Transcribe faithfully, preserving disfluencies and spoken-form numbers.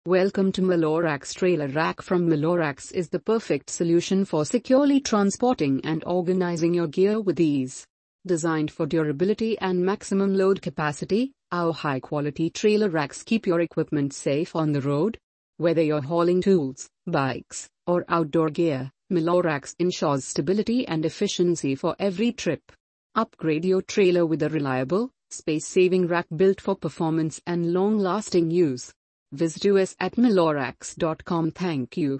Welcome to Malorax Trailer Rack from Malorax is the perfect solution for securely transporting and organizing your gear with ease. Designed for durability and maximum load capacity, our high-quality trailer racks keep your equipment safe on the road. Whether you're hauling tools, bikes, or outdoor gear, Malorax ensures stability and efficiency for every trip. Upgrade your trailer with a reliable, space-saving rack built for performance and long-lasting use. Visit us at malorax dot com. Thank you.